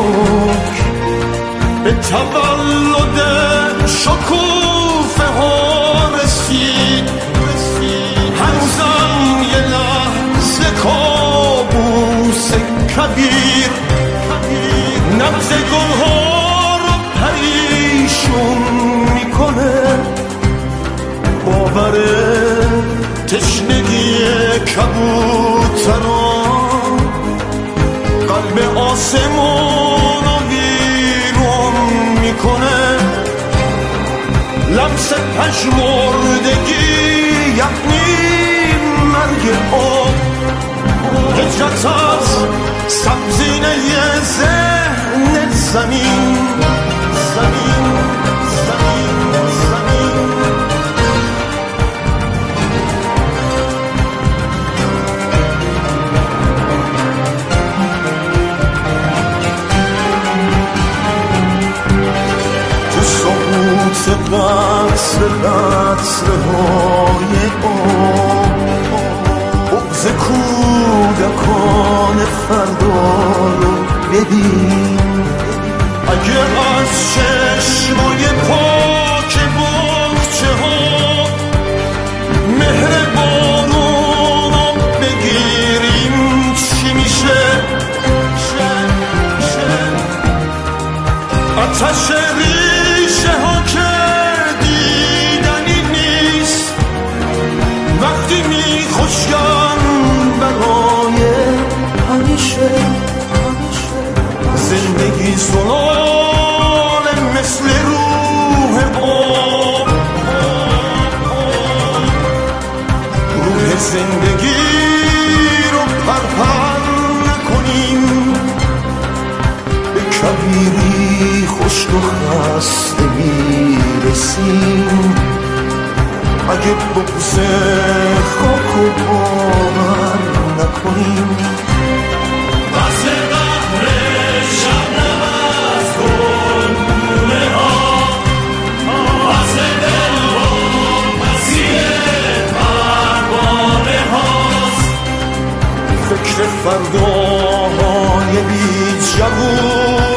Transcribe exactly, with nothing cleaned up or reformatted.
شکر به تولد شکوفه ها رسید. هنوزم یه لحظه کابوس کبیر نبض گلها رو پریشون میکنه. باور تشنگی کبوتران قلب آسمون رو ویرون میکنه. لمس پژمردگی یعنی مرگ آب. هجرت از سبزینه ذهن زمین زمین زمین زمین. تو سقوط قصر قصر های آب بغض کودکان فردا رو ببین. اگه از چشمای پاک بغچه ها مهر بارون رو بگیریم چی میشه؟ آتش ریشه ها که دیدنی نیست وقتی میخوشگن برای همیشه. زندگی زلاله مثل روح آب. روح زندگی رو پرپر نکنیم. به کبیری خشک و خسته میرسیم اگه بغض خاک و باور نکنیم. فکر فرداهای بی جوون